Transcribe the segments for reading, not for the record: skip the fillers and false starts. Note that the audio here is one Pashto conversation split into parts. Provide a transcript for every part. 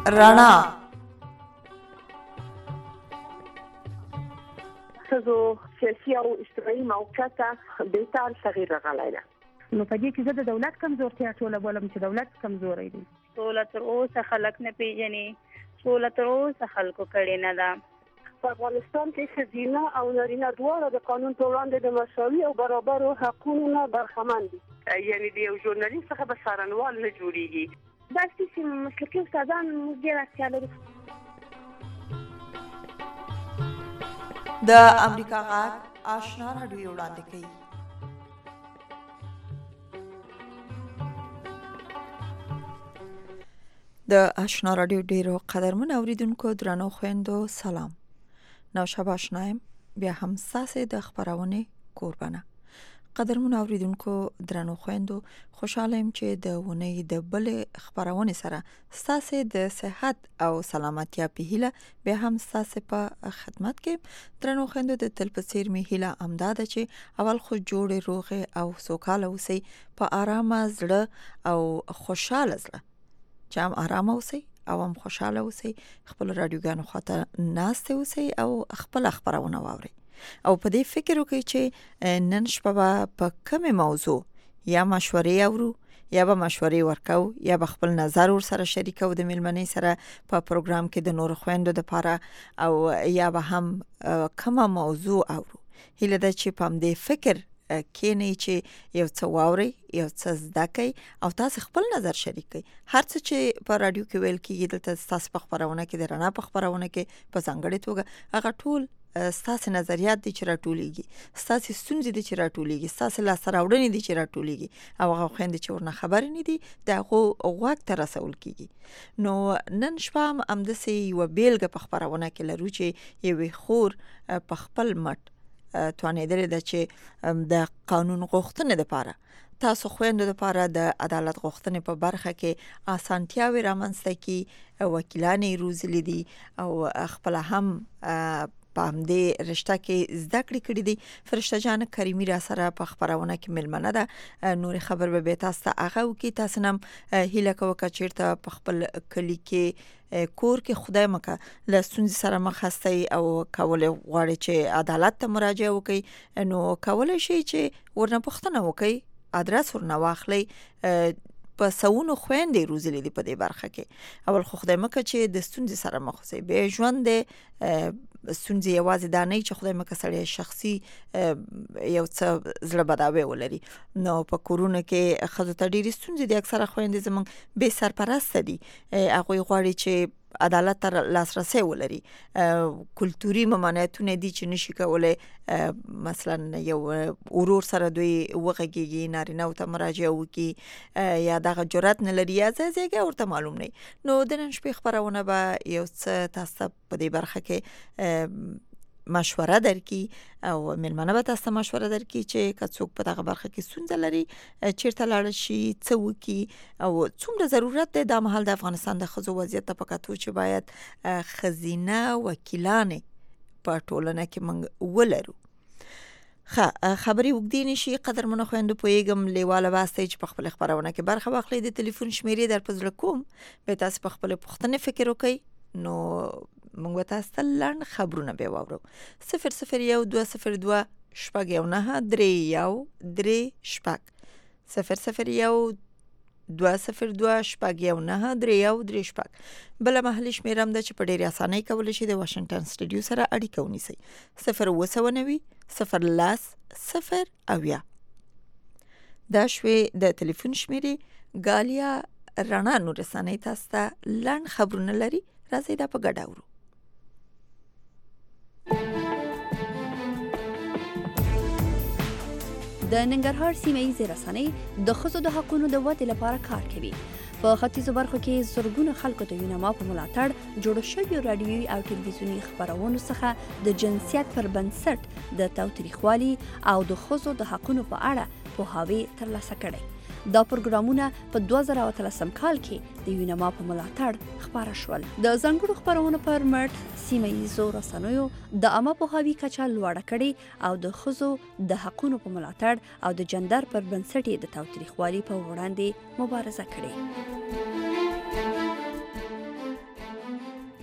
رڼا ښځو سیاسي او اجتماعي موقعیت ته بهتر تغییر راغلی ده. نو په دې کې زه د دولت کمزورتیا ټوله بولم چې دولت کمزوری دی. سوله تر اوسه خلک نه پیژني، سوله تر اوسه خلکو کړې نه ده. په افغانستان کې ښځینه او نارینه دواړه د قانون په وړاندې د مساوي او برابرو حقونو نه برخمن دي. یعنې د یو ژورنالیست څخه به څارنوال نه جوړېږي. داسې چې مسلکي استادان موږ ډېر اړتیا لرو. د امریکا غږ آشنا راډیو وړاندې کوي. د آشنا راډیو ډیرو قدرمن اوریدونکو درنو خویندو سلام. نوشابه آشنایم بیا هم ستاسې د خپرونې کوربانه. قدرمن اوریدونکو درنو خویندو، خوشاله یم چې د ونې د بلې خپرونې سره ستاسې د صحت او سلامتیا په هیله بیا هم ستاسې په خدمت کې. درنو خویندو، د تل په څیر مې هیله همدا ده چې اول خو جوړې روغې او سوکاله اوسئ، په آرامه زړه او خوشاله زړه چې هم آرامه اوسئ او هم خوشاله اوسئ. خپل رادیوګانو خواته ناستې اوسئ او خپل خبرونه واورئ او په دې فکر وکړئ چې نن شپه په کومه موضوع یا مشورې اورو یا به مشورې ورکو یا به خپل نظر ور سره شریکو د ملمنې سره په پروګرام کې د نور خويندو لپاره، او یا به هم کومه موضوع اورو. هیله ده چې په دې فکر کینی چې یو څه واوري، یو څه زده کوي او تاسو خپل نظر شریک کړئ. هر څه چې په رادیو کې ویل کیږي دلته تاسو په خبرونه کې د رڼا په خبرونه کې په ځانګړي توګه هغه ټول ستاسو نظریات دي چې راټولېږي، ستاسو ستونزې دي چې راټولېږي، ستاسو لاسته راوړنې دي چې راټولېږي او هغه خويندې چې ورنه خبرې نه دي د هغه غوږ ته رسول کیږي. نو نن شپه هم همداسې یوه بیلګه په خبرونه کې لرو چې یوې خور په خپل مټ توانېدلې ده چې د قانون غوښتنې لپاره تاسو خويندو لپاره د عدالت غوښتنې په برخه کې اسانتیاوې رامنځته کړي. وکیلان یې روزلي دي او خپل هم په همدې رشته کې زده کړې کړې دي. فرشته جان کریمي را سره په خبرونه کې ملمنه ده. نور خبر به تاسو ته هغه وکي. تاسو نم هیله کوم چې په خپل کلی کې کور کې خدای مکه له ستونزې سره مخ هستئ او کولای غواړئ چې عدالت ته مراجعه وکړئ، نو کولای شئ چې ورنه پوښتنه وکړئ، ادرس ورنه واخلئ. په سونو خويندې روزلې دي په دې برخه کې. اول خو خدای مکه چې د ستونزې سره مخ اوسئ. به ژوند ستونزې یوازې دا نه چې خدای مکه سړی شخصي یو څه زړه بداوي ولري. نو په کورونه کې خزو ته ډېری ستونزې دي. اکثره خويندې زمونږ بې سرپرسته دي، هغوی غواړي چې عدالت ته لاسرسي ولري. کلتوري ممانعتونه دي چې نشي کولای مثلا یو ورور سره دوی وغږیږي، نارینه ته مراجعه وکړي، یا دغه جرأت نه لري یا ځکه ورته معلوم نه. نو د نن شپې خبرونه به یو څه تاسو په دې برخه کې مشوره درکې او ملمنه به تاسو مشوره درکې چې کڅوک په دغه برخه کې ستونزه لري چیرته لاړ شي، څه وکړي او څومره ضرورت دی د مهال د افغانستان د ښځو وضعیت ته په کتو چې باید ښځینه وکیلانې په ټولنه کې موږ ولرو. خبرې وګدې نشي. قدرمنو خویندو، پوهېږم لیواله باستئ چې په خپل خبرونه کې برخه واخلئ. د ټلیفون شمیرې در په زړه کوم، به تاسو په خپل پوښتنې فکر وکړئ. نو موږ تاسو ته لنډ خبرونه به واورو. 00122 شپږ یو نه درې یو درې شپږ 00122 شپږ یو نه درې یو درې شپږ. بله محلي شمیره هم ده چې په ډېرې اسانۍ کولی شي د واشنګټن سټوډیو سره اړیکه ونیسئ. 090 010 0 دا شوې د ټلیفون شمیرې. ګالیا رڼا نور رسنۍ تاسو ته لنډ خبرونه لري. راځئ دا په ګډه اورو. د ننګرهار سیمه ییزې رسنۍ د ښځو د حقونو د ودې لپاره کار کوي. په ختیځو برخو کې زرګونو خلکو د یونما په ملاتړ جوړ شویو رادیوي او ټلویزیوني خبرونو څخه د جنسیت پر بنسټ د تاوتریخوالي او د ښځو د حقونو په اړه پوهاوی ترلاسه کړی. دا پروګرامونه په 2013 کال کې د یونما په ملاتړ خپاره شول. د ځانګړو خبرونو پر مټ سیمه ییزو رسنیو د عامه پوهاوي کچه لوړه کړې او د ښځو د حقونو په ملاتړ او د جندر پر بنسټ د تاوتریخوالي په وړاندې مبارزه کړې.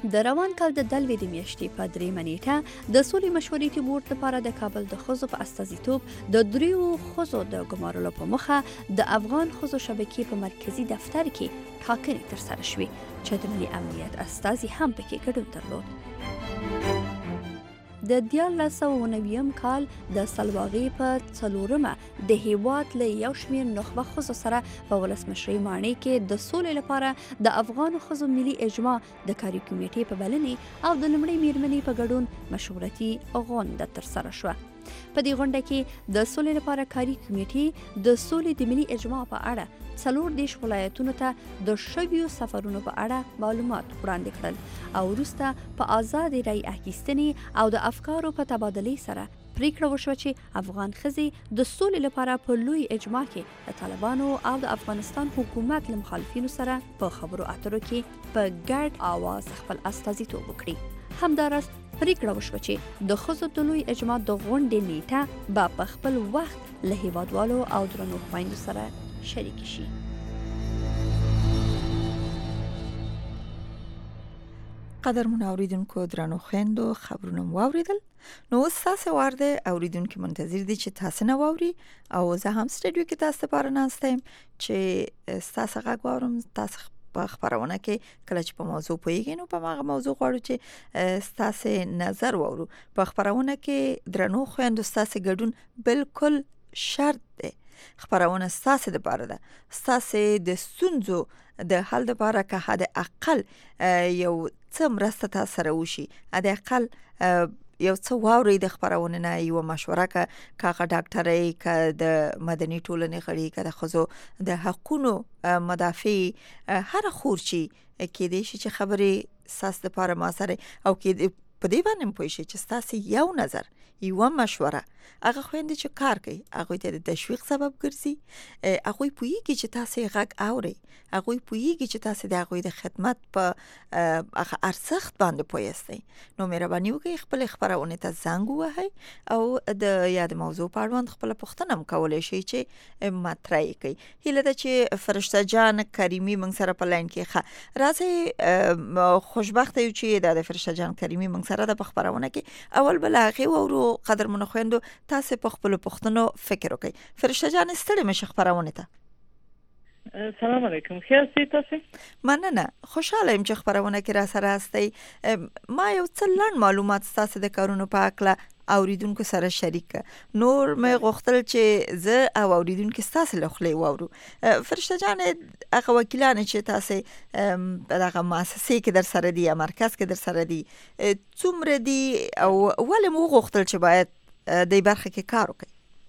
د روان کال د دلوي د میاشتې په 3 نیټه د سولې مشورې ټیم لپاره د کابل د ښځو په استازیتوب د 3 ښځو د ګمارلو په مخه د افغان ښځو شبکې په مرکزي دفتر کې ټاکنې ترسره شوې چې د ملي امنیت استازي هم پکې ګډون درلود. د 1990 کال د سلواغې په 4مه د هیواد له یو شمېر نخبه ښځو سره په ولسمشرۍ ماڼۍ کې د سولې لپاره د افغان ښځو ملي اجماع د کاري کمیټې په بلنې او د لومړۍ میرمنې په ګډون مشورتي غونډه ترسره شوه. په دې غونډه کې د سولې لپاره کاري کمیټې د سولې د ملي اجماع په اړه 40 ولایتونو ته د شویو سفرونو په اړه معلومات وړاندې کړل او وروسته په آزاد رای اخیستنې او د افکارو په تبادلې سره پریکړه وشوه چې افغان ښځې د سولې لپاره په لوی اجماع کې د طالبانو او د افغانستان حکومت له مخالفینو سره په خبرو اترو کې په ګډ آواز خپل استازیتوب وکړي. همداراز پریکړه وشوه چې د ښځو د لوی اجماع د غونډې نیټه به په خپل وخت له هیوادوالو او درنو خویندو سره شریک شي. قدرمن اوریدونکو درنو خویندو خبرونه واوریدل. نو اوس تاسو ورده اوریدونکو منتظر دي چې تاسو نه واوري او زه هم سټډیو کې تاسو لپاره ناستم چې تاسو غږ واورم. تاسو په خبرونه کې کله چې په موضوع پوهیږئ نو په هغه موضوع غواړو چې تاسو نظر واورو. په خبرونه کې درنو خویندو تاسو ګډون بالکل شرط دی. خبرونه ستاسو د لپاره ده. ستاسو د ستونزو د حل لپاره که حد اقل یو څه مرسته تاسو سره وشي، حد اقل یو څه واوري د خبرونه نه یو مشوره که ډاکټرۍ که د مدني ټولنې غړي که د ښځو د حقوقو مدافع هر خورچی کې دې شي چې خبرې ساس د لپاره ما سره او کې په دې باندې پوه شي چې تاسو یو نظر یو مشوره هغه خويندې چې کار کوي هغه ته د تشویق سبب ګرځي. هغه پوهیږي چې تاسو غږ اوري، هغه پوهیږي چې تاسو د هغه د خدمت په هغه ارزښت باندې پوهیږئ. نو مهرباني وکړئ خپل خبرونه ته زنګ ووهئ او د یاد موضوع په اړه خپل پوښتنه هم کولای شئ چې مطرح کړئ. هیله ده چې فرشته جان کریمي موږ سره په لاین کې ښه راځي. خوشبخته یو چې د فرشته جان کریمي موږ سره د خبرونه کې اول بل هغه ورو قدرمن خويندو تاسو په خپل پښتنو فکر وکړئ. فرشته جان ستړي مشه خبرونه ته. سلام علیکم. خیر سي تاسو؟ مننه. خوشاله يم چې خبرونه کې را سره هستئ. ما یو څه لږ معلومات تاسو د کارونو په اړه اوریدونکو سره شریک. نور مې غوښتل چې زه او اوریدونکو تاسو له خلې واورو. فرشته جان هغه وکیلان چې تاسو دغه مؤسسې کې در سره دي یا مرکز کې در سره دي څومره دي او ولې مو غوښتل چې باید د برخه کې کار وکړي؟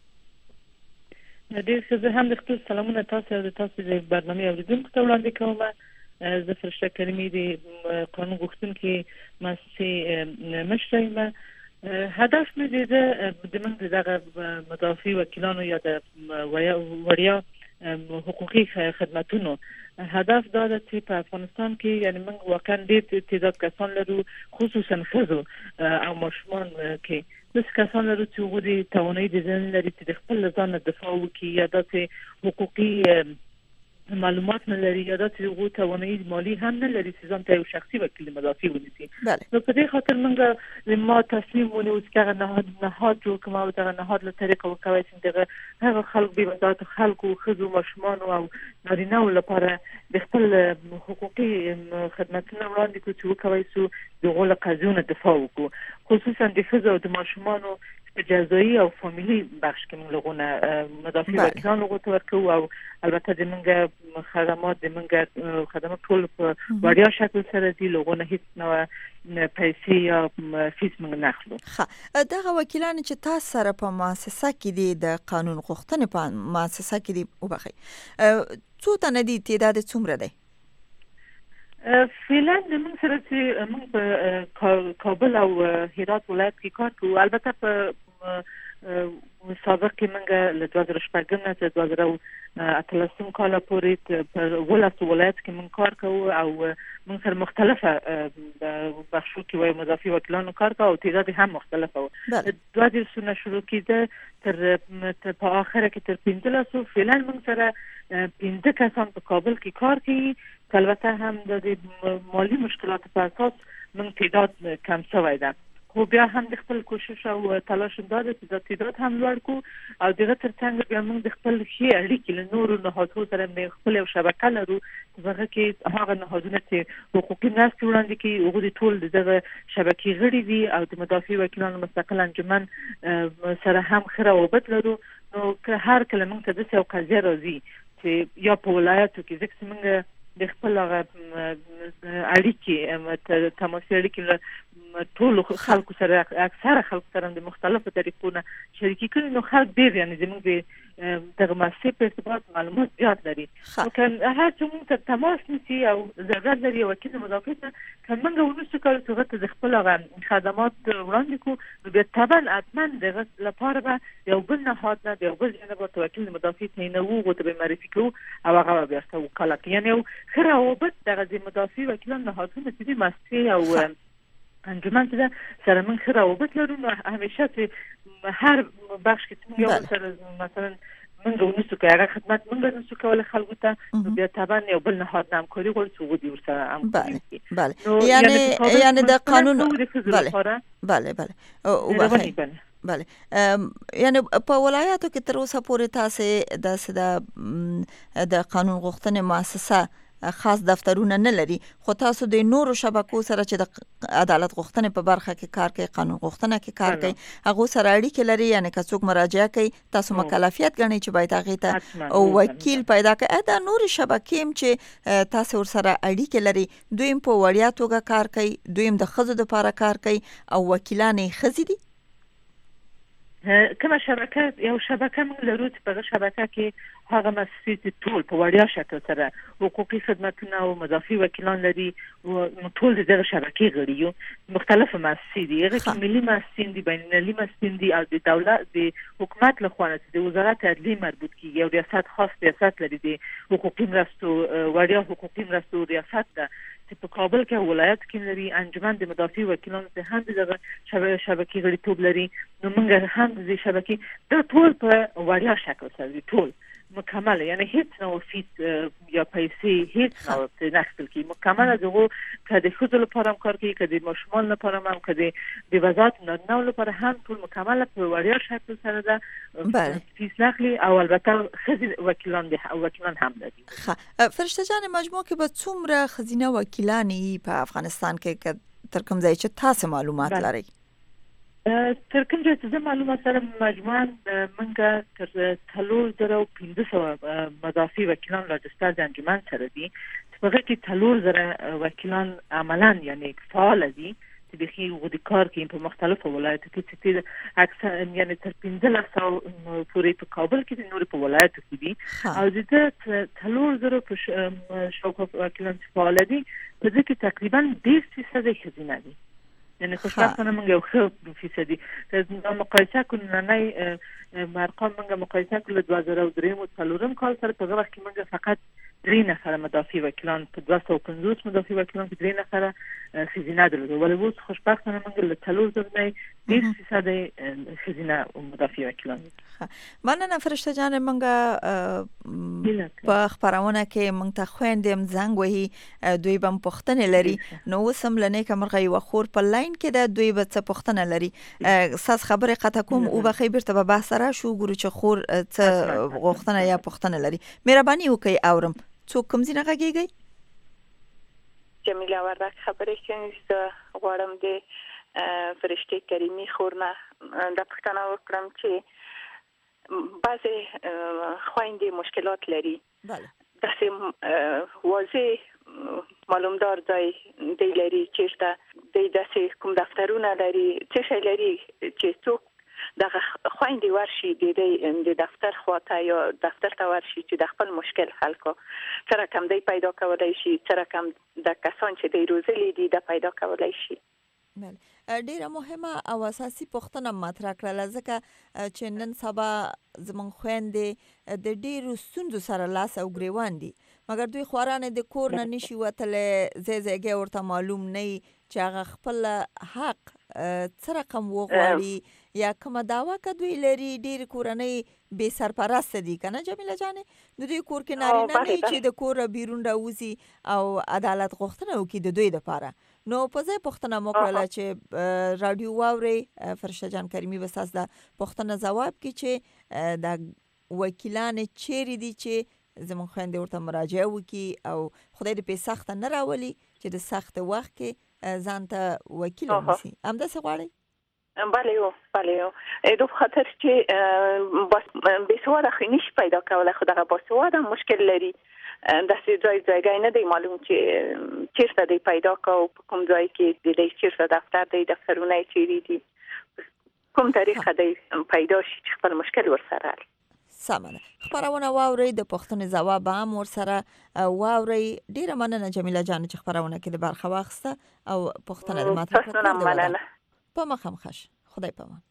ډېر ښه. زه هم د خپل سلامونه تاسو او د تاسو د برنامې اوریدونکو ته وړاندې کوم. زه فرشته کریمي د قانون غوښتونکي مؤسسې مشره یم. هدف مې د موږ دغه مدافع وکیلانو یا د وړیا حقوقي خدماتونو هدف دا ده چې په افغانستان کې یعنی موږ واقعا ډېر تعداد کسان لرو خصوصا ښځو او ماشومان کې داسې کسان لرو چې هغوی د توانایي د ځان لري چې د خپل ځان دفاع وکړي یا داسې حقوقي معلومات نه لري یا داسې هغوی توانایي مالي هم نه لري چې ځان ته یو شخصي وکیل مدافع ونیسي. نو په دې خاطر موږ ما تصمیم ونیو چې هغه نهاد جوړ کړم او دغه نهاد له طریقه وکوي چې دغه هغه خلک بې وزارت خلکو ښځو ماشومانو او نارینه‌و لپاره د خپل حقوقي خدمتونه وړاندې کړو چې وکوي سو د هغو له قضیو دفاع وکړو خصوصا د ښځو او د ماشومانو په جزایي او فامیلي بخش کې موږ لغونه مدافع وکیلان لغوته ورکو او البته د موږ خدمات د موږ خدمات ټول په وړیا شکل سره دي لغونه هیڅ نوع پیسې یا فیس موږ نه اخلو. ښه. دغه وکیلان چې تاسو سره په مؤسسه کې دي د قانون غوښتنې په مؤسسه کې دي وبخي څو تنه دي تعداد څومره دی؟ فعلا د موږ سره چې موږ په کابل او هرات ولایت کې کار کوو. البته په سابق کې موږ له 2014 نه تر 2018 کال پورې په 12 ولایت کې موږ کار کوو او موږ سره مختلفه بخشو کې وایي مدافع وکیلانو کار کوو او تعداد هم مختلفه و. 2000 شروع کېده تر په آخره کې تر 15 فعلا موږ سره 15 کسان په کابل کې کار کوي. البته هم د مالی مشکلات په اساس موږ تعداد کم شوی ده. خو بیا هم د خپل کوشش او تلاش دا ده چې دا تعداد هم لوړ کړو او دغه ترڅنګ بیا موږ د خپل ښې اړیکې له نورو نهادونو سره موږ خپل یو شبکه لرو چې هغه کې هغه نهادونه چې حقوقي مرستې وړاندې کوي هغوی ټول دغه شبکې غړي دي او د مدافع وکیلانو مستقل انجمن سره هم ښه روابط لرو. نو که هر کله موږ ته داسې یو قضیه راځي چې یا په ولایاتو کې ځکه چې موږ د خپل اړیکې تماسي اړیکې ټول خلکو سره اکثره خلکو سره د مختلفو طریقو نه شریکي کړي نو خلک ډېر یعنې زموږ د دغه مؤسسې په ارتباط معلومات زیات لري. که هر څه موږ ته تماس نیسي او ضرورت لري وکیل مدافع ته که موږ ونشو کولی چې هغه ته د خپل هغه خدمات وړاندې کړو نو بیا طبعا حتما د هغه لپاره به یو بل نهاد نه د یو بل ځای نه به وکیل مدافع تعینوو هغو ته به معرفي کوو او هغه به بیا ورته وکالت کوي. یعنې یو ښه روابط دغه د مدافع وکیلان نهادونه چې دي مؤسسې او انجمن ته سره موږ ښه روابط لرو. نو همیشه چې هر بخش کې موږ یو سره مثلا موږ ونشو کولی هغه خدمت موږ نشو کولی خلکو ته نو بیا طبعا یو بل نهاد نه همکاري غواړي چې هغوی دې ورسره همکاري وکړي. بله یعنې د قانون بله بله یعنې په ولایاتو کې تر اوسه پورې تاسې داسې د قانون غوښتنې مؤسسه خاص دفترونه نه لري خو تاسو د نورو شبکو سره چې د عدالت غوښتنې په برخه کې کار کوي قانون غوښتنه کې کار کوي هغه سره اړیکې لري یعنې که څوک مراجعه کوي تاسو مکلفیت ګڼئ چې باید هغې ته وکیل پیدا کړئ. دا نورې شبکې هم چې تاسو ورسره اړیکې لري دوی هم په وړیا توګه کار کوي دوی هم د ښځو دپاره کار کوي او وکیلان یې ښځې دي. کومه شبکه یو شبکه موږ لرو چې په هغه شبکه کې هغه مؤسسې چې ټول په وړیا شکل سره حقوقي خدمتونه او مدافع وکیلان لري ټول د دغه شبکې غړي یو. مختلفه مؤسسې دي هغه کې ملي مؤسسې دي بینالمللي مؤسسې دي او د دولت د حکومت لخوا چې د وزارت عدلیې مربوط کیږي یو ریاست خاص ریاست لري د حقوقي مرستو وړیا حقوقي مرستو ریاست ده چې په کابل کې ولایت کې لري. انجمن د مدافع وکیلانو ته هم دغه شبکې غړیتوب لري. نو موږ هم د شبکې دا ټول په وړیا شکل سره ټول مکمل یعنی هیڅ نو فیس یا پیسې هیڅ نو نه اخیستل کیږي مکمل دغه که د ښځو لپاره هم کار کوي که د ماشومان لپاره هم که د وزارت نارینه‌و لپاره هم ټول مکمل په وړیا شکل سره ده فیس نخلي او البته ښځې وکیلان هم لري. فرشته جان مجموع کې به څومره ښځینه وکیلان په افغانستان کې تر کوم ځای چې تاسو معلومات لرئ؟ تر کوم ځای چې زه معلومات سره مجموعاً موږ تر 3500 مدافع وکیلان راجستر د انجمن سره دي چې په هغه کې 3000 وکیلان عملاً یعنی فعال دي چې بخي غوډي کار کوي په مختلفو ولایتو کې چې اکثر یعنی تر 1500 پورې په کابل کې دي نور په ولایتو کې دي او د 3000 په شاوخوا وکیلان فعال دي په دې کې تقریباً 10% ښځینه دي. یعنی خوشبختانه موږ یو ښه فیصدي دا مقایسه کړو نننۍ ارقام موږ مقایسه کړو له 2003 او 2004 کال سره په هغه وخت کې موږ فقط 3 نفره مدافع وکیلان په 250 مدافع وکیلان کې 3 نفره ښځینه درلودل ولې اوس خوشبختانه موږ له 3000 نه 10% ښځینه مدافع وکیلان. مننه فرشته جان موږ په خبرونه کې موږ ته خويندم زنګ وهي دوی بم پښتنه لري نو وسم لنه کومه یو خور په لاین کې د دوی به څه پښتنه لري ساس خبره قطه کوم او به خبر ته به سره شو ګورو چې خور څه غوښتنه یا پښتنه لري مهرباني وکي اورم څوک کوم ځینه غږیږي؟ جمیله ورک خبرې کوي چې غواړم د فرشته کریمي خورنه د پښتنه وکړم چې بعضی خويندې مشکلات لري داسې واضح معلومدار ځای دی لري چې د داسې کوم دفترونه لري چې شي لري چې څوک دغه خويندې ورشي د دفتر خواته یا دفتر ته ورشي چې د خپل مشکل حل کو سره کم دی پیدا کولای شي سره کم د کسان چې د روزلي دي د پیدا کولای شي. ډیره مهمه او اساسي پوښتنه مطرح کړل ځکه چې نن سبا زمون خويندې د ډیرو ستونزو سره لاس او ګریوان دي مګر دوی خورانه د کور نه نشي وتلې زیږه ورته معلوم نه چې هغه خپل حق څه رقم وغواړي یا کومه داوا کوي لري ډیر کورنۍ بے سرپرست دي کنه جمیله جانه د دوی کور کې نارینه نه چې د کور بیرون راوځي او عدالت غوښتنه وکړي د دوی لپاره نو په ځای پوښتنه مو کړله چې رادیو واوري فرشته جان کریمي به تاسو د پوښتنه ځواب کې چې د وکیلان چیرې دي چې زموږ خويندې ورته مراجعه وکړي او خدای دې په سخت نه راولي چې د سخت وخت کې ځان ته وکیل ونیسي. همداسې غواړئ؟ بله یو دو خاطر چې بسواده خو نشي پیدا کوله، خو دغه باسواده مشکل لري. داسې ځایګی نه دی معلوم چې چیرته دی پیدا کو، په کوم ځای کې دی، چیرته دفتر دی، دفترونه یې چیرې دي، کوم طریقه دی پیدا شي چې خپل مشکل ورسره حل. سمه ده. خبرونه واورئ، د پوښتنې ځواب هم ورسره واورئ. ډیره مننه جمیله جان چې خبرونه کې د برخه واخیسته او پوښتنه د مطرح کړه. مننه. په مخه مخش. خدای پامان.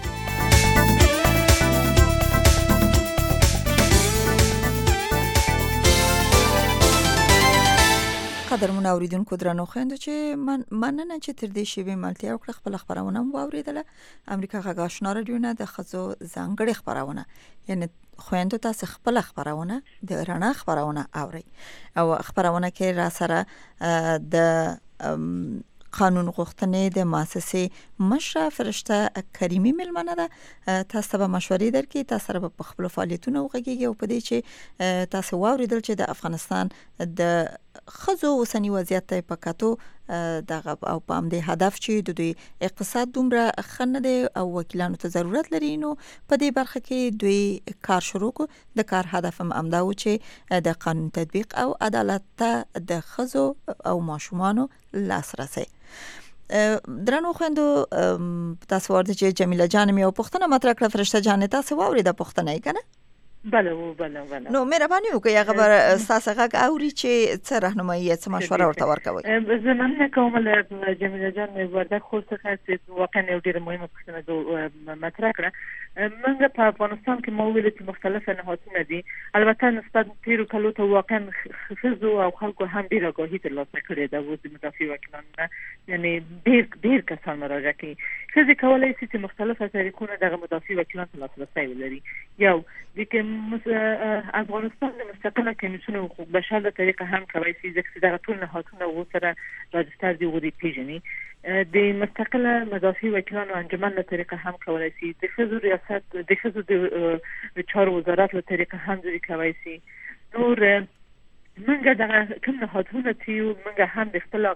قدرمن اوریدونکو درنو خويندو چې مننه چې تر دې شی به ملتیا وکړه خپل خبرونه مو اوریدله. امریکا غږ آشنا رادیو نه د خزو ځانګړي خبرونه، یعنی خويندو تاسو خپل خبرونه د رڼا خبرونه اوري او خبرونه کې را سره د قانون غوښتنې د مؤسسې مشره فرشته کریمي ملمنه ده. تاسو به مشورې درکې، تاسو به په خپل فعالیتونو وغږیږئ او په دې چې تاسو واوریدل چې د افغانستان د خزو اوسنی وضعیت ته په کتو دغه او په همدې هدف چې د دوی اقتصاد دومره ښه دی او وکیلانو ته ضرورت لري، نو په دې برخه کې دوی کار شروع کړ. د کار هدف هم همدا و چې د قانون تطبیق او عدالت ته د خزو او ماشومانو لاسرسي. درنو خويندو تاسو ورته چې جمیله جان مې او پوښتنه مطرح کړه. فرشته جان تاسو واورید پوښتنه یې کنه؟ بله. نو مهرباني وکړئ هغه بر اساسه غږ اوري چې څه راهنمایي څه مشوره ورته ورکوي. زه مننه کوم له جمیله جان وردګ خو څخه چې واقعا یو ډېر مهمه پوښتنه مطرح کړه. موږ په افغانستان کې مو ویل چې مختلفه نهادونه دي، البته نسبت تیرو کلو ته واقعا خزو او خلکو هم ډېر آگاهي ترلاسه کړې ده. اوس د مدافع وکیلانو یعنی ډېر کسان مراجعه کوي. ښځې کولی شي چې مختلفه طریقونه دغه مدافع وکیلانو ته لاسرسی ولري. یو د افغانستان د مستقله کمیسیون حقوق بشر د طریقه هم کوي چې دغه ټول نهادونه وسره راجستر دي او د پیژني. د مستقله مدافع وکیلانو انجمن له طریقه هم کوي چې د خزو ریاست د خزو د چارو وزارت له طریقه هم دوی کوي شي. نور منګه دغه کوم نهادونه چې منګه هم د خپل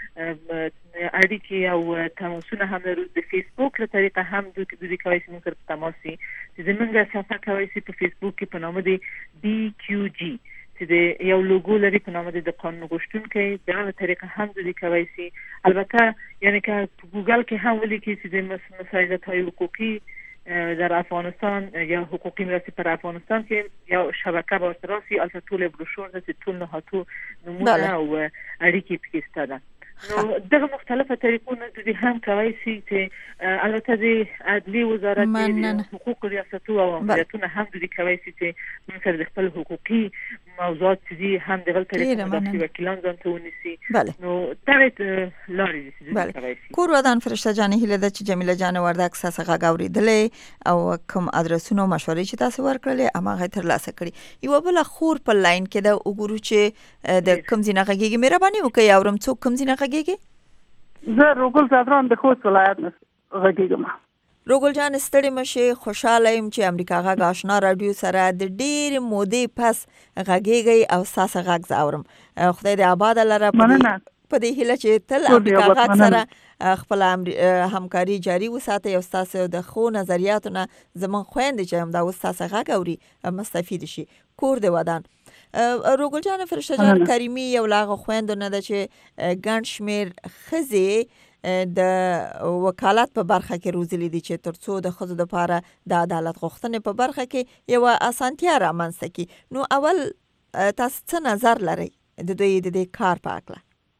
اړیکې او تماسونه هم لرو. د فیسبوک له طریقه هم دوی کوي چې موږ سره تماس شي. چې موږ صفحه کوي چې په فیسبوک کې په نامه دی BQG چې د یو لوګو لري په نامه د قانون غوښتونکي، د هغه طریقه هم دوی کوي شي. البته یعنی که په ګوګل کې هم ولیکي چې د مساعدت‌های حقوقی در افغانستان یا حقوقی مرسی پر افغانستان کې یا شبکه با سراسی البته طول بروشور ده چې ټول نهادو نمونه او اړیکې پکې شته ده. نو دغه مختلفه طریقونه دوی هم کوي چې البته د عدلی وزارت د حقوق ریاستو او امنیتونه هم دوی کوي چې موږ سره د خپل حقوقي موضوعات دي هم دغه طریقه مدافع وکیلان ځان ته ونیسي. نو دغه لارې دي چې کوي. کور ودان فرشته جان هیله ده چې جمیله جان وردګ ساسه غږ اوریدلې او کوم ادرسونو مشورې چې تاسو ورکړلې هغه ترلاسه کړي. یو بل خور په لاین کې د وګورو چې د کوم ځای نه غږیږي. مهرباني وکړئ اورم څوک کوم ځای نه غږیږي؟ زه روګل زادران د خوست ولایت نه غږیږم. روګل جان ستړي مشه، خوشاله يم چې امریکا غږ آشنا رادیو سره د ډېر مودې پس غږیږي او ساسه غږ زاورم. خدای دې آباد لره په دې هیله چې تل امریکا غږ سره خپل همکاري جاری وساتي او تاسو د خو نظریاتونه زمون خويندې چې هم دا تاسو غږ اوري مستفید شي. کور دې ودان. روګل جان فرشته جان کریمي یو لاغه خويندو نه ده چې ګڼ شمیر خزي د وکالت په برخه کې روزلي دي چې ترڅو د خزو د لپاره د عدالت غوښتنې په برخه کې یو اسانتیا رامنځته کی. نو اول تاسو څه نظر لرئ د دوی کار په اړه؟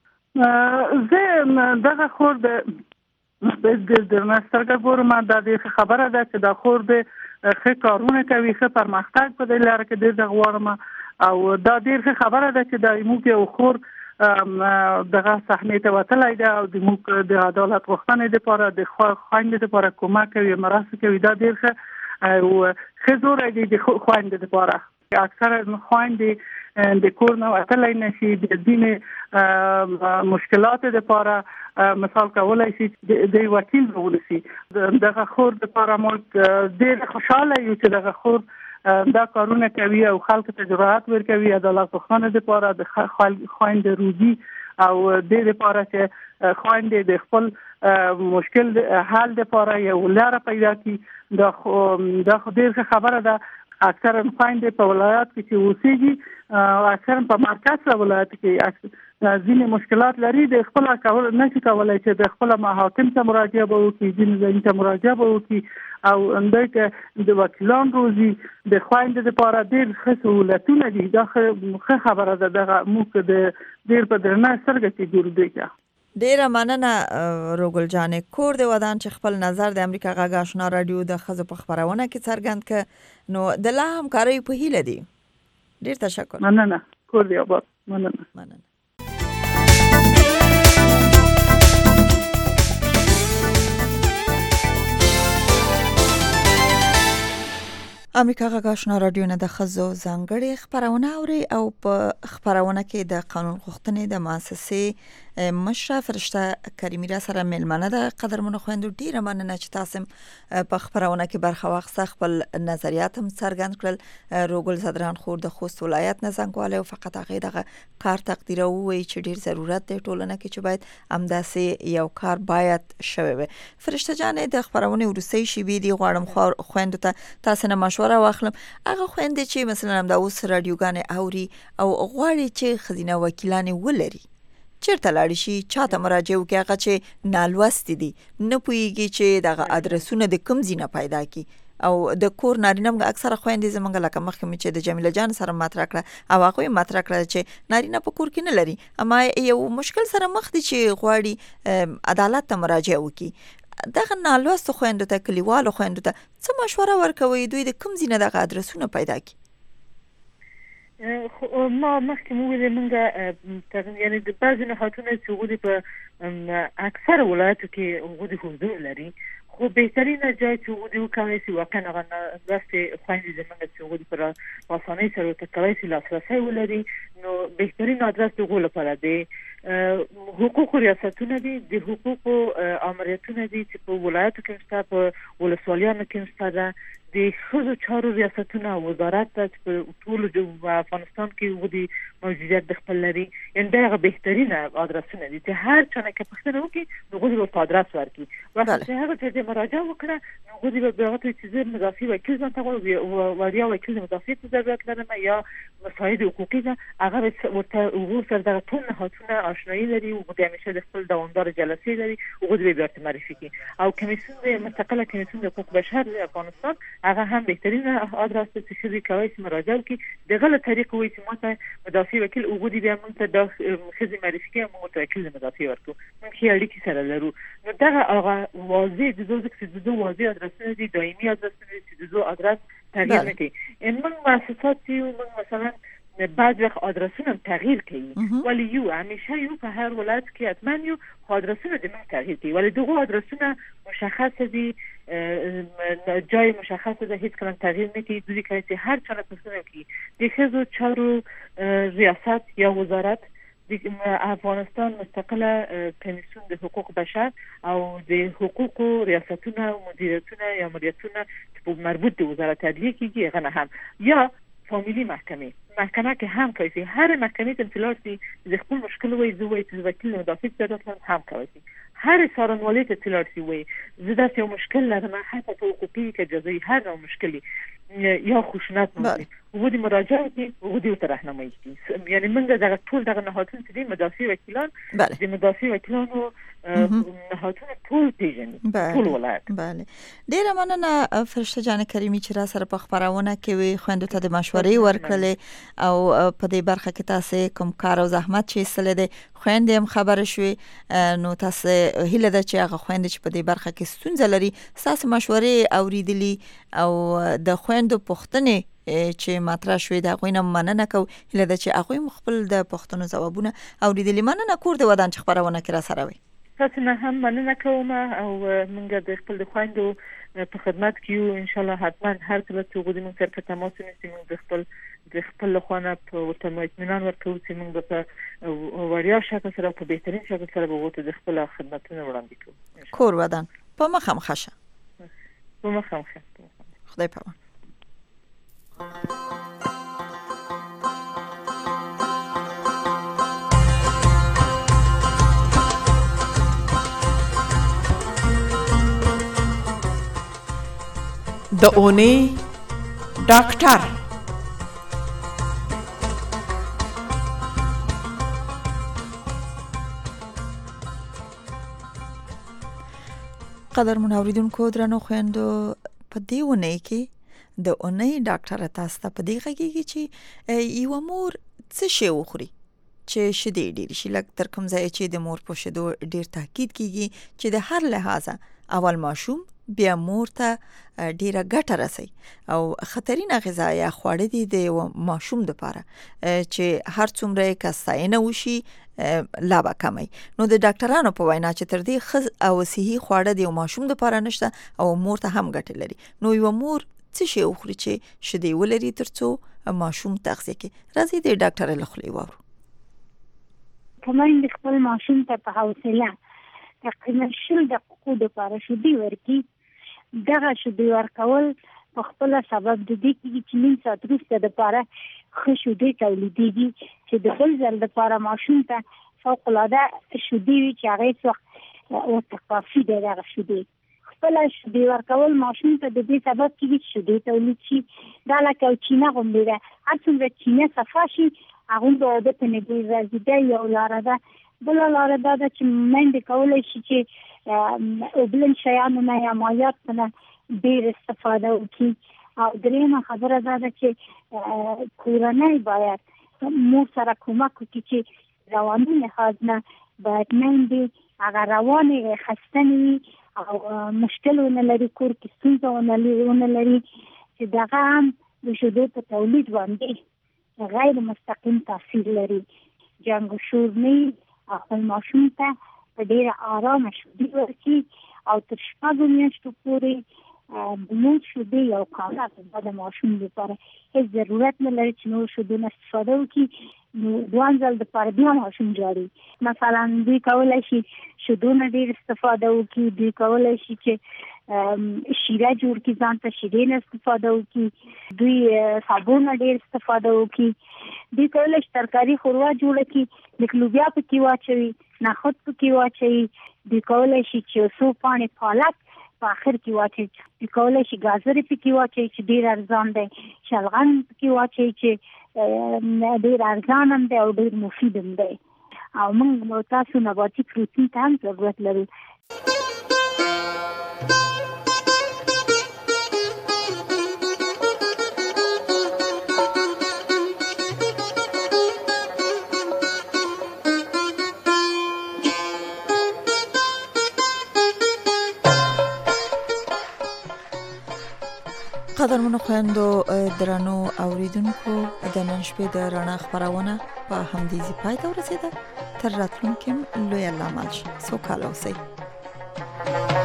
زه دغه خور د مسترګ ګورم د دې خبره ده چې د خور د ښه کارونه کوي، ښه پرمختګ په دې لاره کې د غواړم او دا ډېر خبره ده چې د موږ یو خور دغه صحنه ته وتلای ده او د موږ د عدالت غوښتنې لپاره د خويندې لپاره کومک کوي، مرسته کوي. دا ډېر ښه او ښه زور دی د خويندې لپاره. کې اکثره خويندې د کور نه وتلای نشي د ځینې مشکلات لپاره مثال کولای شي د وکیل ولسی دغه خور د لپاره موږ ډېر خوشاله یو چې دغه خور دا کارونه کوي او خلک ته جرأت ورکوي عدالت غوښتنه لپاره د خويندې روزي او د لپاره چې خويندې د خپل مشکل حل لپاره یو لاره پیدا کړي دا ډېر خبره ده اکثر خويندې په ولایت کې چې اوسېږي اکثر په مرکز ولایت کې ځینې مشکلات لري د خپل کول نشي کولای چې د خپل محاکم ته مراجعه وکړي ځینې ځای ته مراجعه وکړي او اندایته د وکیلان روزي د خويندې لپاره ډېر ښه سہولتونه دي دا ښه خبره ده دغه موږ د ډېر په درنه سترګه کې ګورو دی. ډیره مننه روګل جانې کور د ودان چې خپل نظر د امریکا غږ آشنا رادیو د خزو په خبرونه کې څرګند ک نو د لا هم کاری په هیله دي. ډیر تشکر. مننه کور دی آباد. مننه. امریکا غږ آشنا رادیو نه د خزو ځانګړي خبرونه اوري او په خبرونه کې د قانون غوښتنې د مؤسسې مشره فرشته کریمی را سره ملمنه ده. قدرمنو خويندو ډیره مننه چې تاسو په خبرونه کې برخه واخیسته خپل نظریات هم څرګند کړل. روګل زدران خور د خوست ولایت نه زنګواله او فقط هغه دغه کار تقدیر وي چې ډیر ضرورت دی ټولنه کې چې باید امداسي یو کار باید شوي وي. فرشته جان د خبرونه ورسې شي بي دي غواړم خويندو ته تاسو نه مشوره واخلم. هغه خويندې چې مثلا د اوس رادیوګان اوري او غواړي چې خزینه وکیلان ولري چیرته لاړ شي چاته مراجعه وکړي هغه چې نالوست دي نه پويږي چې دغه ادرسونه د کوم ځای نه پیدا کی او د کور نارینه اکثره خويندې زمونږ لکه مخکې چې د جمیله جان سره مطرح کړه او هغه مطرح کړه چې نارینه په کور کې نه لري اما یو مشکل سره مخ دي چې غواړي عدالت ته مراجعه وکړي. دغه نالوست خويندو ته کلیوالو خويندو ته څه مشوره ورکوي دوی د کوم ځای نه دغه ادرسونه پیدا کی؟ ما مخکې موږ منګه یعنی د بعضې نهادونه چې غوډي په اکثر ولایتو کې غوډي حضور لري خو بهترینه ځای چې غوډي وکړي چې واقعا هغه داسې خويندې زموږ چې غوډي پر آسانۍ سره تکوي چې لاسرسي ولري نو بهترین ادرس د غوډ لپاره دی حقوق ریاستونه دي د حقوق امریتونه دي چې په ولایتو کې شته په ولسوالیانو کې شته د خزو چارو ریاستونه وزارت ته په ټول افغانستان کې ودی موجودیت د خپل لري ان دغه بهترینه ادرسونه دي چې هر چانه کې پښتنه وکي نو غوډي په ادرس ورکي وخت چې هغه چې مراجعه وکړه نو غوډي به هغه چې زیر مضافي وکیل ځان ته وړیا وکیل مضافي ته ضرورت لري یا مساعد حقوقي ده هغه ورته سره دغه ټول نهادونه آشنایی لري او د همیشه د خپل دوامدار جلسې لري او غوډي به معرفي کوي او کمیسیون مستقله کمیسیون د حقوق بشر د افغانستان هغه هم بهترینه ادرس ته چې کوي چې مراجعه کوي دغه طریقه وي چې ماته مدافع وکیل وګوري بیا موږ ته د خزي معرفي کوي موږ ته وکیل مدافع ورکو موږ هي اړیکې سره لرو نو دغه هغه واضح د دوه واضح ادرسونه دي دایمي ادرسونه دي چې د دوه ادرس تغییر نه کوي ان موږ مؤسسات یو موږ مثلا بعض وخت ادرسونه تغییر کوي ولی یو همیشه یو په هر ولایت کې حتما یو ادرسونه د موږ تغییر کوي ولی دغه ادرسونه مشخص دي جای مشخص ده هیڅ کله تغییر نه کوي دوی کوي چې هر چا پسنه کوي د خزو چارو ریاست یا وزارت د افغانستان مستقله کمیسیون د حقوق بشر او د حقوق ریاستونه او مدیریتونه یا مدیریتونه په مربوط د وزارت عدلیه کې هغه هم یا فامیلی محکمه که هم کوي هر محکمه تمثیلاتی د خپل مشکل وي زوی چې وکیل مدافع ضرورت هم کوي هر څارنوالۍ ته تلارسي وي زدا یو مشکل لرم حتی په حقوقي کې جزئی هر نوع مشکلي یا خشونت ممکن ودي مراجعه کوي ودي راهنمایي کوي یعنی موږ دغه ټول دغه نهادونه چې مدافع وکیلان د مدافع وکیلانو نهادونه ټول پیژني ټول ولایت. بله ډیره مننه فرشته جان کریمی چې را سره په خبرونه کې وي خويندو ته د مشورې ورکړلې او په دې برخه کې تاسو کوم کار او زحمت چې سره دي خويندې هم خبر شوي نو تاسو هیله ده چې هغه خويندې چې په دې برخه کې ستونزه لري تاسو مشورې اوریدلي او د خويندو پوښتنې چې مطرح شوې دا غوینه مننه کو هله د چې هغه خپل د پښتنو ځوابونه اوریدلې مننه کور د ودان چې خبرونه کې را سره وي. تاسو نه هم مننه کوم او موږ د خپل خويندو په خدمت کې یو ان شاء الله حتما هر کله چې وګورئ موږ سره په تماس نیسئ موږ د خپل لخوانه په وته اطمینان ورکوو چې موږ په وړیا شکل سره په بهترین شکل سره به وته د خپل خدماتونه وړاندې کوو. کور ودان په مخه مخشه په مخه مخه خدای په امان. د اونۍ ډاکټر قدرمن اوریدونکو درنو خويندو په دې ونې کې د اونۍ ډاکټر تاسو ته په دې غږیږي چې یو مور څه شی وخوري چې شیدې ډېر شي لکه تر کوم ځای چې د مور په شیدو ډېر تاکید کیږي چې د هر لحاظه اول ماشوم بیا مور ته ډیره ګټه رسي او خطرینه غذا یا خواړه دي د ماشوم لپاره چې هر څومره کساینه وشي لا به کمي. نو د ډاکټرانو په وینا چې تر دې خز او صحي خواړه د ماشوم لپاره نشته او مور ته هم ګټه لري. نو یو مور څه شی وخوري چې شیدې ولري ترڅو ماشوم تغذیه کوي. راځي د ډاکټر له خولې وورو. کمن د خپل ماشوم ته په حوصله تقریبا 10 دقیقو لپاره شیدې ورکړي. دغه شیدې ورکول په خپل سبب د دې چې نیم ساعت وروسته د لپاره ښه شیدې تولیدېږي چې د بل ځل لپاره ماشوم ته فوق العاده شیدې وي چې هغه څه ورته کافي دی. دغه شیدې خپل شیدې ورکول ماشوم ته د دې سبب کېږي چې شیدې تولید شي. دا لکه چینه غوندې ده، هر څومره چینه صفا شي هغومره اوبه ته نږدې راځي. دا یو لاره ده. بله لاره دا ده چې میندې کولی شي چې اوبلن شیانو نه یا مایعاتو نه ډېر استفاده وکړي. او درېیمه خبره دا ده چې کورنۍ باید مور سره کومک وکړي چې رواني لحاظ نه باید میندې هغه روانې خستنې وي او مشکل ونه لري، کور کې ستونزه ونه لري، چې دغه هم د شیدو په تولید باندې غیر مستقیم تاثیر لري. جنګ و شور نه او خپل ماشوم ته په ډېره آرامه شیدې ورکړي او تر 6 میاشتو پورې د مور شیدې یو کامله غذا د ماشوم لپاره هیڅ ضرورت نه لري چې نور شیدو نه استفاده وکړي. نو دوه ځل دپاره بیا ماشوم جاړي. مثلا دوی کولی شي شیدو نه ډېر استفاده وکړي، دوی کولی شي چې شیره جوړ کړي، ځان ته شیدې نه استفاده وکړي، دوی صابون نه ډېر استفاده وکړي، دوی کولی شي ترکاري ښوروا جوړه کړي، لږ لوبیا پکې واچوي، نخود پکې واچوي، دوی کولی شي چې څو پاڼې پالک په اخر کې واچوي، دوی کولی شي ګازرې پکې واچوي چې ډېر ارزان دی، شلغم پکې واچوي چې ډېر ارزان هم دی او ډېر مفید هم دی. او موږ تاسو نباتي پروتین ته هم ضرورت لرو. قدرمنو خويندو درنو اوریدونکو د نن شپې د رڼا خبرونه په همدې ځای پای ته ورسېده. تر راتلونکي لوی الله مل شي. سوکاله اوسئ.